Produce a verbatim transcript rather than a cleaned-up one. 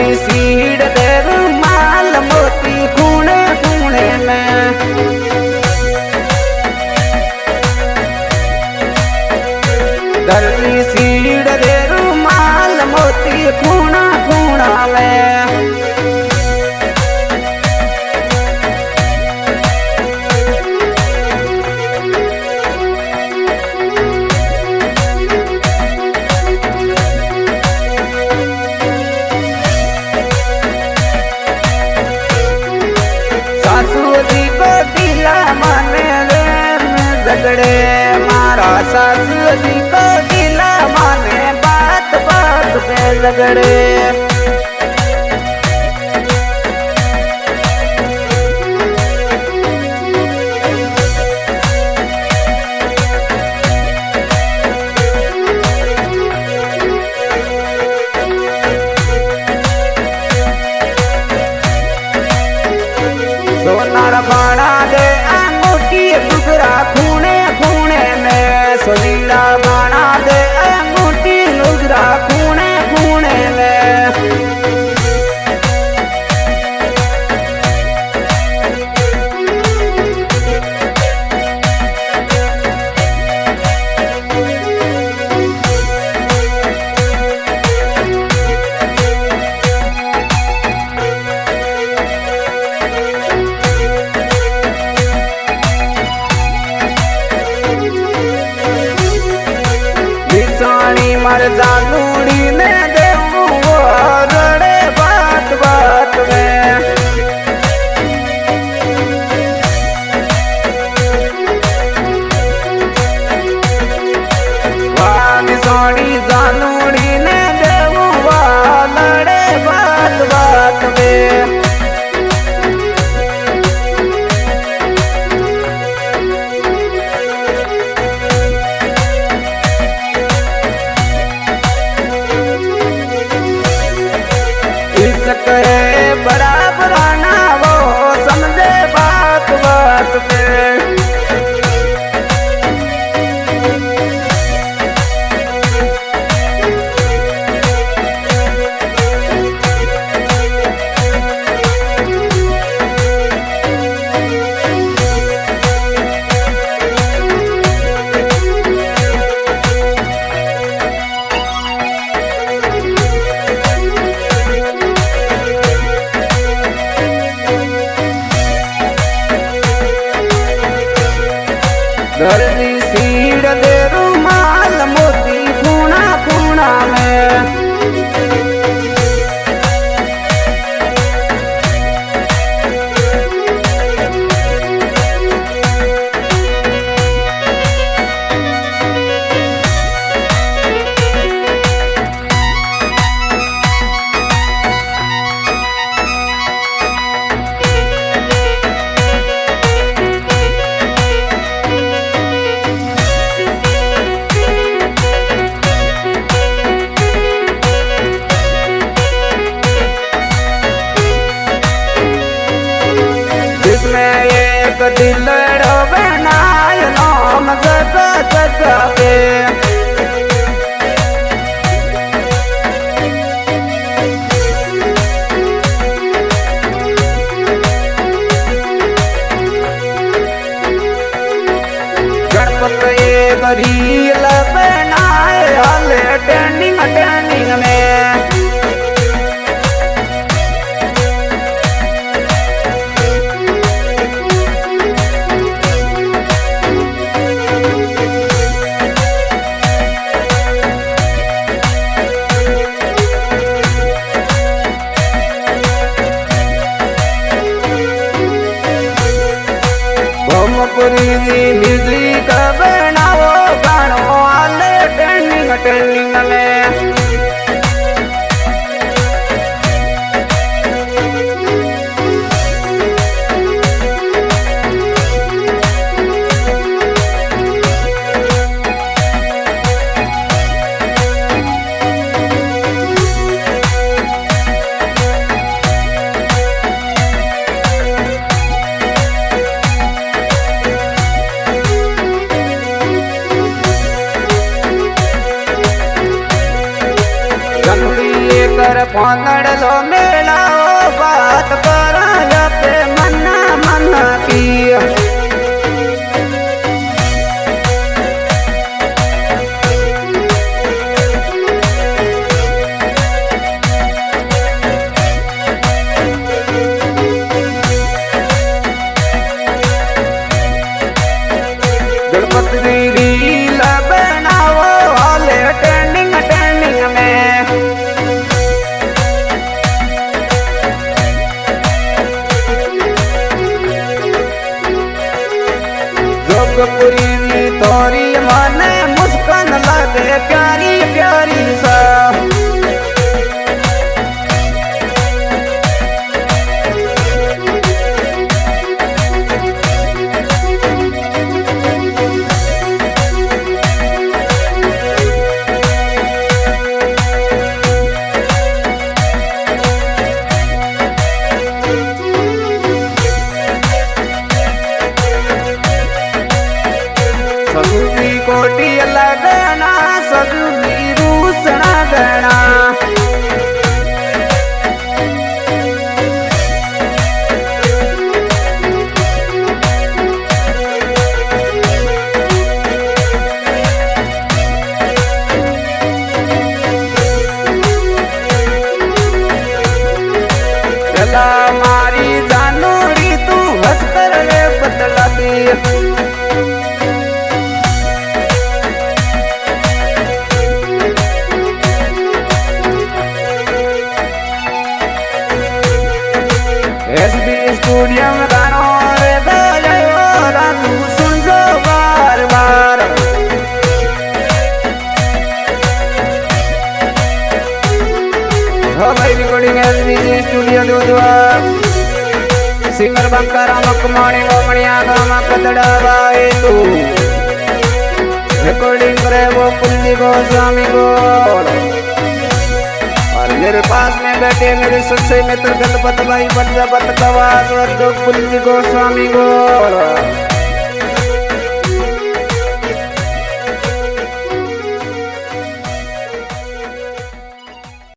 दर्दी सीड़ दे रुमाल मोती खूणे खूणे में दर्दी सीड़ दे रुमाल मोती खूणा खूणा में झगड़े मारा सासू जी को दिला माने बात बात पे झगड़े सोनार बाणा दे अंगूठी गुगरा खूणे खूणे में सोनीला बाणा दे अंगूठी गुगरा खूणे खूणे में मर जालूड़ी ने देऊ रड़े बात बात में वानी सोनी जालूड़ी ने देऊ लड़े बात बात में करे बराबर ना वो समझे बात बात में दर्दी सीड़ दे रुमाल मोती खूणा खूणा में इसमें एक दिलड़ो बनाय नाम जगह जगह पे गणपत एक रील बनाए हले ट्रेंडिंग ट्रेंडिंग में म्यूजिक बनाओ गानो आले ट्रेंडिंग ट्रेंडिंग में कर पानड़ लो में हो भाई रिकॉर्डिंग एसबीजी स्टूडियो दूधवा सिंगर बंकारा मकमाणी गोमणिया गामा कतड़ा भाई तू रिकॉर्डिंग करे वो कुल्ली गोस्वामी गोड़ और मेरे पास में बैठे मेरे सच्चे मित्र गणपत भाई प्रजापत कवास और जो कुल्ली गोस्वामी गोड़